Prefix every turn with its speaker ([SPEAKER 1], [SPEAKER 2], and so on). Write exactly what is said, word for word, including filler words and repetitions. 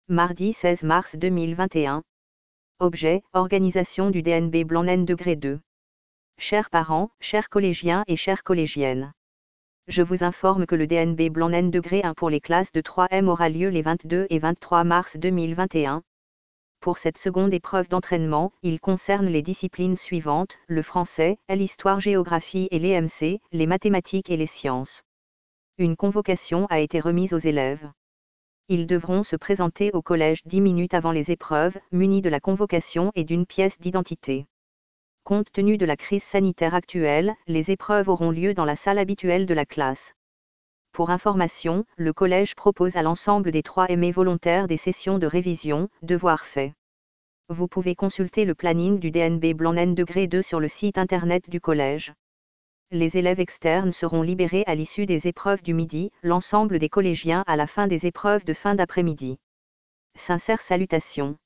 [SPEAKER 1] Mardi seize mars deux mille vingt et un. Objet, organisation du D N B Blanlen degré deux. Chers parents, chers collégiens et chères collégiennes. Je vous informe que le D N B Blanlen degré un pour les classes de trois M aura lieu les vingt-deux et vingt-trois mars deux mille vingt et un. Pour cette seconde épreuve d'entraînement, il concerne les disciplines suivantes, le français, l'histoire-géographie et les M C, les mathématiques et les sciences. Une convocation a été remise aux élèves. Ils devront se présenter au collège dix minutes avant les épreuves, munis de la convocation et d'une pièce d'identité. Compte tenu de la crise sanitaire actuelle, les épreuves auront lieu dans la salle habituelle de la classe. Pour information, le collège propose à l'ensemble des trois M volontaires des sessions de révision, devoirs faits. Vous pouvez consulter le planning du D N B Blanlen degré deux sur le site internet du collège. Les élèves externes seront libérés à l'issue des épreuves du midi, l'ensemble des collégiens à la fin des épreuves de fin d'après-midi. Sincères salutations.